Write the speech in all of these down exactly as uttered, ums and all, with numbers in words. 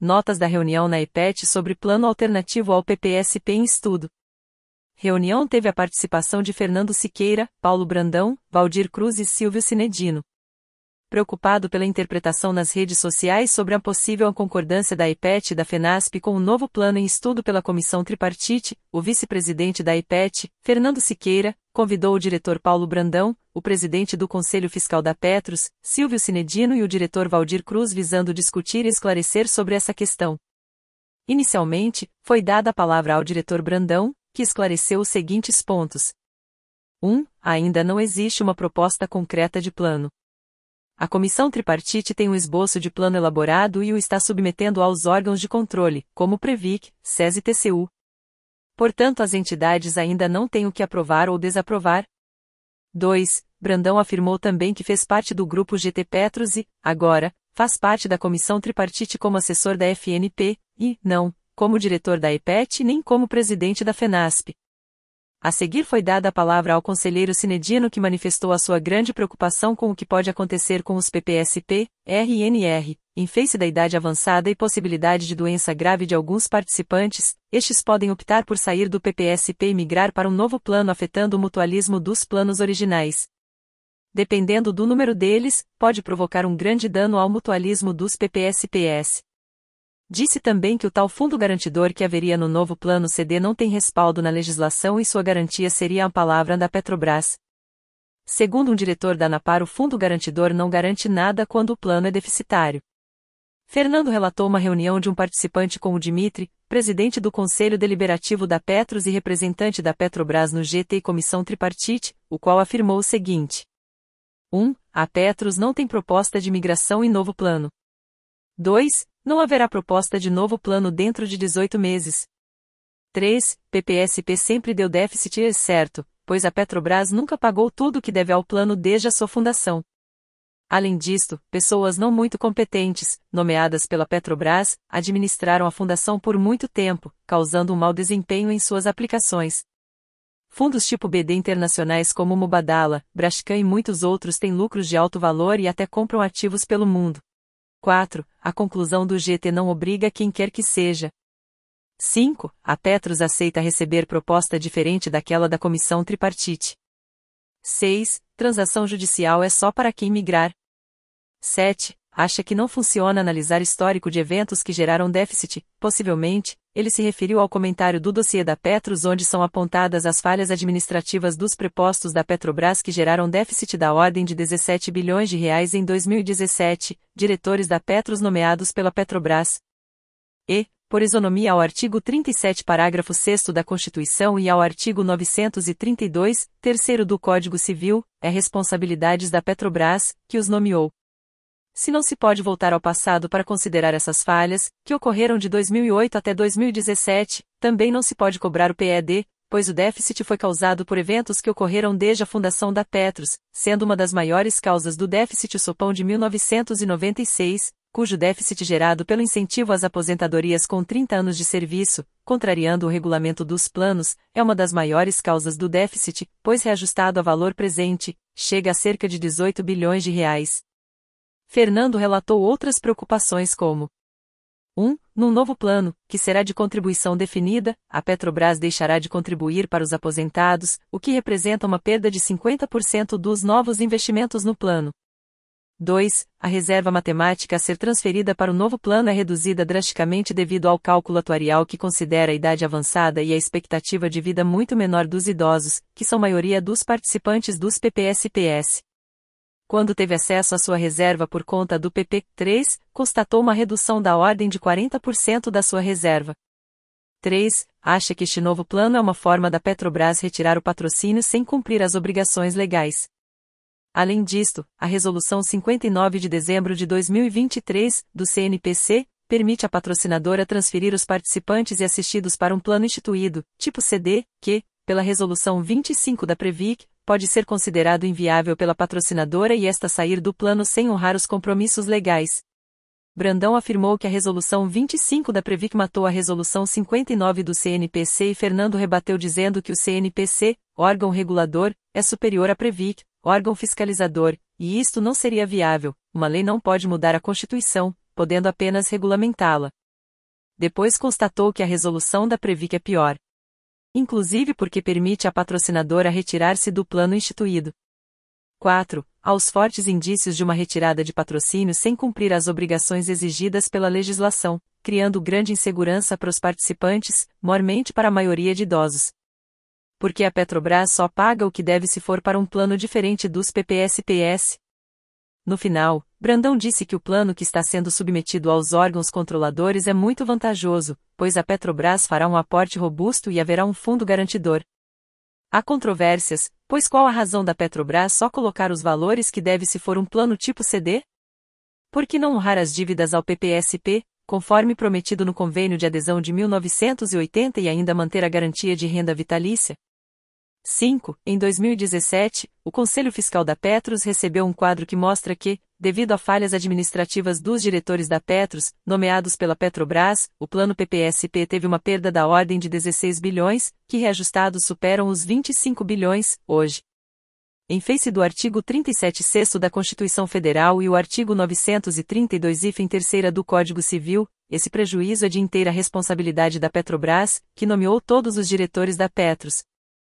Notas da reunião na EPET sobre plano alternativo ao P P S P em estudo. Reunião teve a participação de Fernando Siqueira, Paulo Brandão, Valdir Cruz e Silvio Cinedino. Preocupado pela interpretação nas redes sociais sobre a possível concordância da EPET e da FENASP com o novo plano em estudo pela comissão tripartite, o vice-presidente da EPET, Fernando Siqueira, convidou o diretor Paulo Brandão, o presidente do Conselho Fiscal da Petros, Silvio Cinedino e o diretor Valdir Cruz visando discutir e esclarecer sobre essa questão. Inicialmente, foi dada a palavra ao diretor Brandão, que esclareceu os seguintes pontos. um. Ainda não existe uma proposta concreta de plano. A comissão tripartite tem um esboço de plano elaborado e o está submetendo aos órgãos de controle, como o Previc, S E S e T C U. Portanto, as entidades ainda não têm o que aprovar ou desaprovar. dois. Brandão afirmou também que fez parte do grupo G T Petros e, agora, faz parte da comissão tripartite como assessor da F N P, e, não, como diretor da EPET nem como presidente da FENASP. A seguir foi dada a palavra ao conselheiro Cinedino que manifestou a sua grande preocupação com o que pode acontecer com os P P S P, R e N R, em face da idade avançada e possibilidade de doença grave de alguns participantes, estes podem optar por sair do P P S P e migrar para um novo plano afetando o mutualismo dos planos originais. Dependendo do número deles, pode provocar um grande dano ao mutualismo dos P P S Ps. Disse também que o tal fundo garantidor que haveria no novo plano C D não tem respaldo na legislação e sua garantia seria a palavra da Petrobras. Segundo um diretor da ANAPAR, o fundo garantidor não garante nada quando o plano é deficitário. Fernando relatou uma reunião de um participante com o Dimitri, presidente do Conselho Deliberativo da Petros e representante da Petrobras no G T e Comissão Tripartite, o qual afirmou o seguinte. um. A Petros não tem proposta de migração em novo plano. dois. Não haverá proposta de novo plano dentro de dezoito meses. três. P P S P sempre deu déficit e é certo, pois a Petrobras nunca pagou tudo o que deve ao plano desde a sua fundação. Além disto, pessoas não muito competentes, nomeadas pela Petrobras, administraram a fundação por muito tempo, causando um mau desempenho em suas aplicações. Fundos tipo B D internacionais como Mubadala, Braskem e muitos outros têm lucros de alto valor e até compram ativos pelo mundo. quatro. A conclusão do G T não obriga quem quer que seja. cinco. A Petros aceita receber proposta diferente daquela da comissão tripartite. seis. Transação judicial é só para quem migrar. sete. Acha que não funciona analisar histórico de eventos que geraram déficit, possivelmente, ele se referiu ao comentário do dossiê da Petros onde são apontadas as falhas administrativas dos prepostos da Petrobras que geraram déficit da ordem de dezessete bilhões de reais em dois mil e dezessete, diretores da Petros nomeados pela Petrobras. E, por isonomia ao artigo trinta e sete parágrafo sexto da Constituição e ao artigo novecentos e trinta e dois, terceiro do Código Civil, é responsabilidades da Petrobras, que os nomeou. Se não se pode voltar ao passado para considerar essas falhas, que ocorreram de dois mil e oito até dois mil e dezessete, também não se pode cobrar o P E D, pois o déficit foi causado por eventos que ocorreram desde a fundação da Petros, sendo uma das maiores causas do déficit o sopão de mil novecentos e noventa e seis, cujo déficit gerado pelo incentivo às aposentadorias com trinta anos de serviço, contrariando o regulamento dos planos, é uma das maiores causas do déficit, pois reajustado a valor presente, chega a cerca de dezoito bilhões de reais. Fernando relatou outras preocupações como um. Num novo plano, que será de contribuição definida, a Petrobras deixará de contribuir para os aposentados, o que representa uma perda de cinquenta por cento dos novos investimentos no plano. dois. A reserva matemática a ser transferida para o novo plano é reduzida drasticamente devido ao cálculo atuarial que considera a idade avançada e a expectativa de vida muito menor dos idosos, que são maioria dos participantes dos P P S Ps. Quando teve acesso à sua reserva por conta do P P três, constatou uma redução da ordem de quarenta por cento da sua reserva. três. Acha que este novo plano é uma forma da Petrobras retirar o patrocínio sem cumprir as obrigações legais. Além disto, a Resolução cinquenta e nove de dezembro de dois mil e vinte e três, do C N P C, permite à patrocinadora transferir os participantes e assistidos para um plano instituído, tipo C D, que, pela Resolução vinte e cinco da Previc, pode ser considerado inviável pela patrocinadora e esta sair do plano sem honrar os compromissos legais. Brandão afirmou que a Resolução vinte e cinco da Previc matou a Resolução cinquenta e nove do C N P C e Fernando rebateu dizendo que o C N P C, órgão regulador, é superior à Previc, órgão fiscalizador, e isto não seria viável, uma lei não pode mudar a Constituição, podendo apenas regulamentá-la. depois constatou que a resolução da Previc é pior. Inclusive porque permite à patrocinadora retirar-se do plano instituído. quatro. Aos fortes indícios de uma retirada de patrocínio sem cumprir as obrigações exigidas pela legislação, criando grande insegurança para os participantes, mormente para a maioria de idosos. Porque a Petrobras só paga o que deve se for para um plano diferente dos P P S P S. No final, Brandão disse que o plano que está sendo submetido aos órgãos controladores é muito vantajoso, pois a Petrobras fará um aporte robusto e haverá um fundo garantidor. Há controvérsias, pois qual a razão da Petrobras só colocar os valores que deve se for um plano tipo C D? Por que não honrar as dívidas ao P P S P, conforme prometido no convênio de adesão de mil novecentos e oitenta e ainda manter a garantia de renda vitalícia? cinco. Em dois mil e dezessete, o Conselho Fiscal da Petros recebeu um quadro que mostra que, devido a falhas administrativas dos diretores da Petros, nomeados pela Petrobras, o plano P P S P teve uma perda da ordem de dezesseis bilhões, que reajustados superam os vinte e cinco bilhões, hoje. Em face do artigo trinta e sete sexto da Constituição Federal e o artigo novecentos e trinta e dois hífen terceira do Código Civil, esse prejuízo é de inteira responsabilidade da Petrobras, que nomeou todos os diretores da Petros.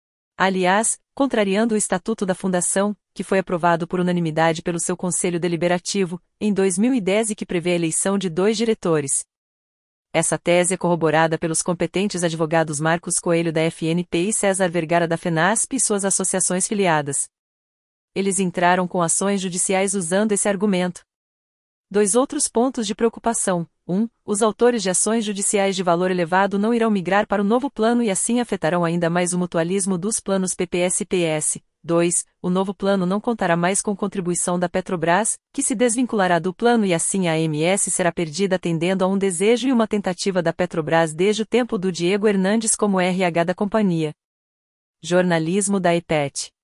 Aliás, contrariando o Estatuto da Fundação, que foi aprovado por unanimidade pelo seu Conselho Deliberativo, em dois mil e dez e que prevê a eleição de dois diretores. Essa tese é corroborada pelos competentes advogados Marcos Coelho da F N P e César Vergara da FENASP e suas associações filiadas. Eles entraram com ações judiciais usando esse argumento. Dois outros pontos de preocupação. um. Os autores de ações judiciais de valor elevado não irão migrar para o novo plano e assim afetarão ainda mais o mutualismo dos planos P P S P S. dois. O novo plano não contará mais com contribuição da Petrobras, que se desvinculará do plano e assim a A M S será perdida atendendo a um desejo e uma tentativa da Petrobras desde o tempo do Diego Hernandes como R H da companhia. Jornalismo da E P E T